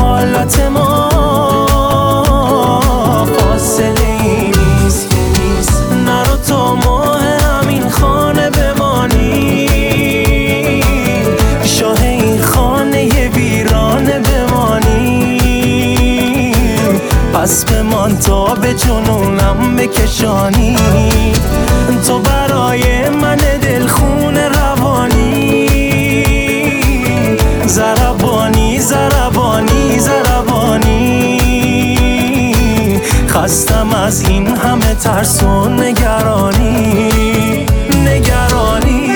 حالت ما فاصله ای نیست که نیست. نرو تا ماه همین خانه بمانی، شاه این خانه ویرانه بمانی. پس بمان تا به جنونم بکشانی، تو برای من دلخون روانی. ضربانی ضربانی ضربانی، خستم از این همه ترس و نگرانی نگرانی.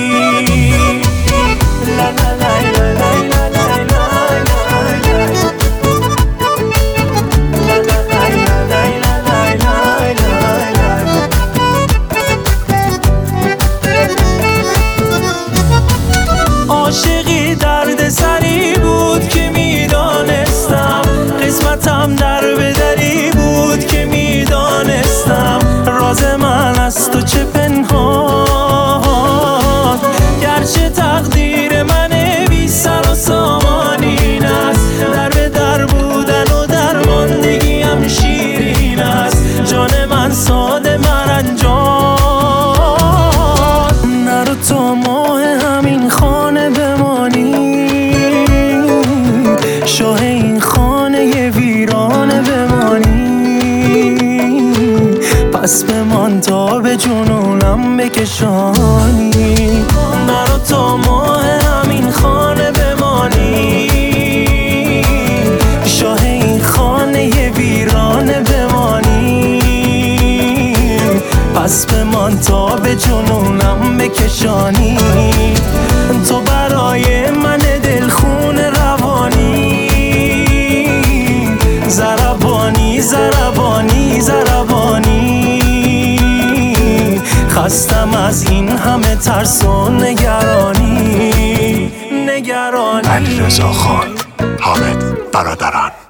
لا لا لا لا لا لا لا عاشقی درد سری بود که میدانستم، قسمتم در بدری بود که میدانستم. راز من از تو چه پنهان، گرچه تقدیر من بی سر و سامان این است. در به در بودن و درماندگیم شیرین است، جان من ساده مرنجان. نرو تا ماه همین خانه بمانی، شاه این خانه ویرانه بمانی. پس بمان تا به جنونم بکشانی، نرو تا ماه همین خانه بمانی، شاه این خانه ویرانه بمانی. پس بمان تا به جنونم بکشانی، تو برای من دلخون روانی. ضربانی ضربانی ضربانی، خستم از این همه ترس و نگرانی نگرانی. علیرضا خان، حامد برادران.